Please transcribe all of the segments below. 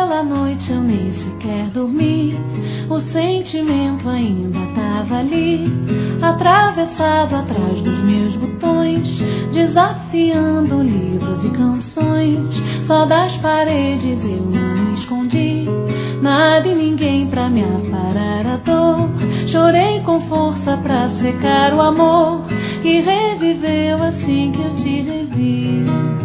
Naquela noite eu nem sequer dormi, o sentimento ainda tava ali, atravessado atrás dos meus botões, desafiando livros e canções. Só das paredes eu não me escondi, nada e ninguém pra me aparar a dor. Chorei com força pra secar o amor que reviveu assim que eu te revi.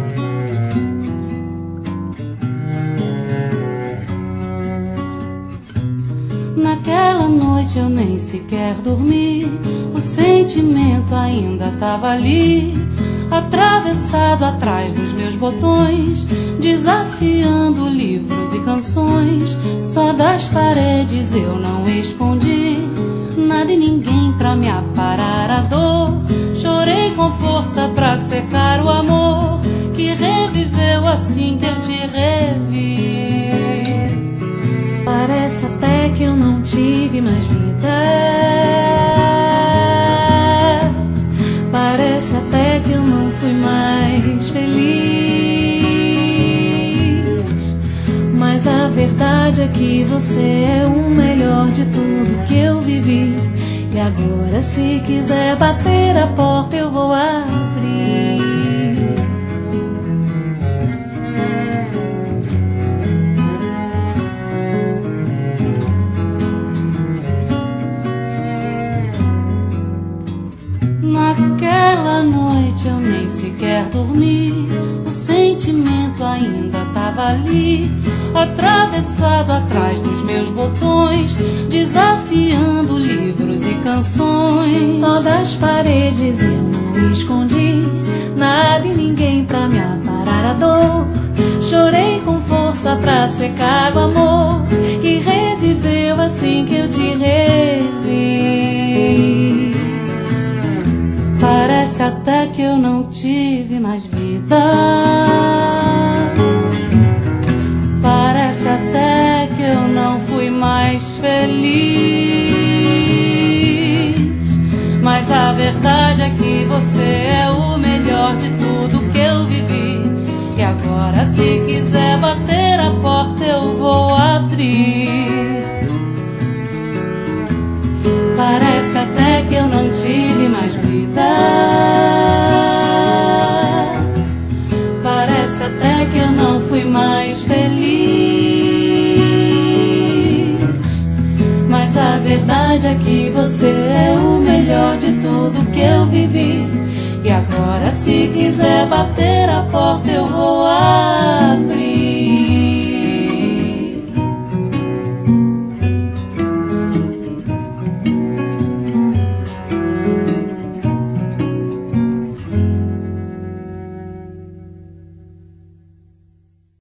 Naquela noite eu nem sequer dormi, o sentimento ainda tava ali, atravessado atrás dos meus botões, desafiando livros e canções. Só das paredes eu não escondi, nada e ninguém pra me aparar a dor. Chorei com força pra secar o amor que reviveu assim que eu te revi. Parece até que eu não tive mais vida, parece até que eu não fui mais feliz, mas a verdade é que você é o melhor de tudo que eu vivi. E agora, se quiser bater a porta, eu vou abrir. Naquela noite eu nem sequer dormi, o sentimento ainda tava ali, atravessado atrás dos meus botões, desafiando livros e canções. Só das paredes eu não escondi, nada e ninguém pra me aparar a dor. Chorei com força pra secar o amor que reviveu assim que eu te revi. Parece até que eu não tive mais vida, parece até que eu não fui mais feliz, mas a verdade é que você é o melhor de tudo que eu vivi. E agora, se quiser bater a porta, eu vou abrir. Parece até que eu não tive mais vida, parece até que eu não fui mais feliz, mas a verdade é que você é o melhor de tudo que eu vivi. E agora, se quiser bater a porta, eu